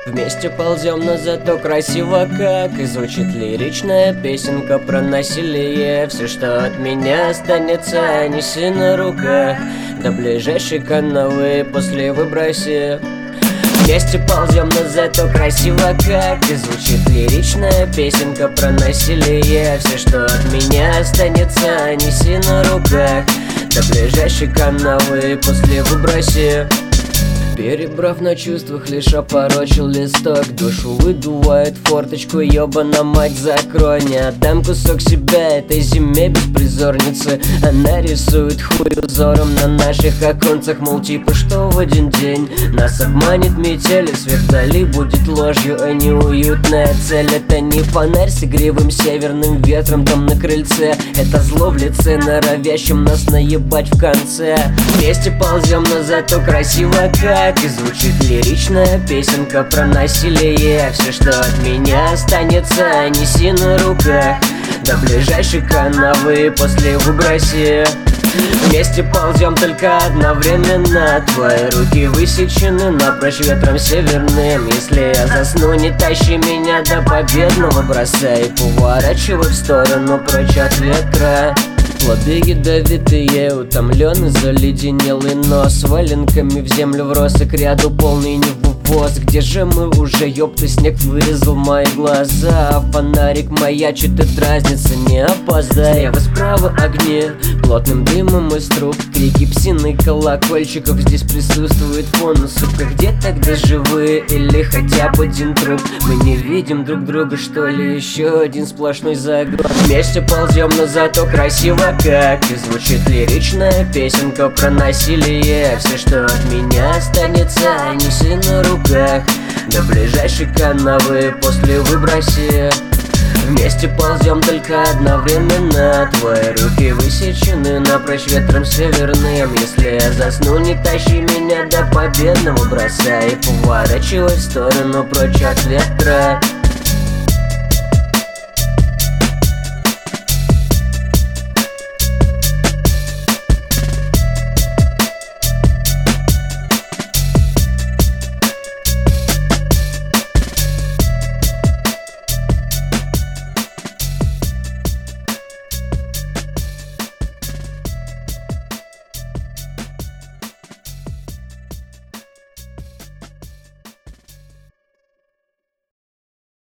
Вместе ползем, но зато красиво как. И звучит лиричная песенка про насилие. Все, что от меня останется, неси на руках до ближайшей канавы, после выброси. Вместе ползем, но зато красиво как. И звучит лиричная песенка про насилие. Все, что от меня останется, неси на руках до ближайшей канавы, после выброси. Перебрав на чувствах, лишь опорочил листок. Душу выдувает форточку, ёбана мать, закрой. Не отдам кусок себя этой зиме беспризорницы. Она рисует хуй узором на наших оконцах. Мол, типа, что в один день нас обманет метель, и свет вдали будет ложью, а не уютная цель. Это не фонарь с игривым северным ветром там на крыльце. Это зло в лице, норовящим нас наебать в конце. Вместе ползем, но зато красиво как. И звучит лиричная песенка про насилие. Все, что от меня останется, неси на руках до ближайшей канавы, после выброси. Вместе ползем только одновременно. Твои руки высечены напрочь ветром северным. Если я засну, не тащи меня до победного, бросай и поворачивай в сторону, прочь от ветра. Плоды ядовитые, утомленный, заледенелый нос. Валенками в землю врос и к ряду полный невывоз. Где же мы уже, ёпта, снег вырезал мои глаза. Фонарик маячит и дразнится, не опоздай. Слева, справа огни, плотным дымом из труб. Крики псины, колокольчиков здесь присутствует фон. Но, сука, где тогда живые или хотя бы один труп? Мы не видим друг друга, что ли, еще один сплошной загон. Вместе ползем, но зато красиво как. И звучит лиричная песенка про насилие. Все, что от меня останется, неси на руках до ближайшей канавы, после выброси. Вместе ползем только одновременно. Твои руки высечены напрочь ветром северным. Если я засну, не тащи меня до победного, бросай и поворачивай в сторону, прочь от ветра.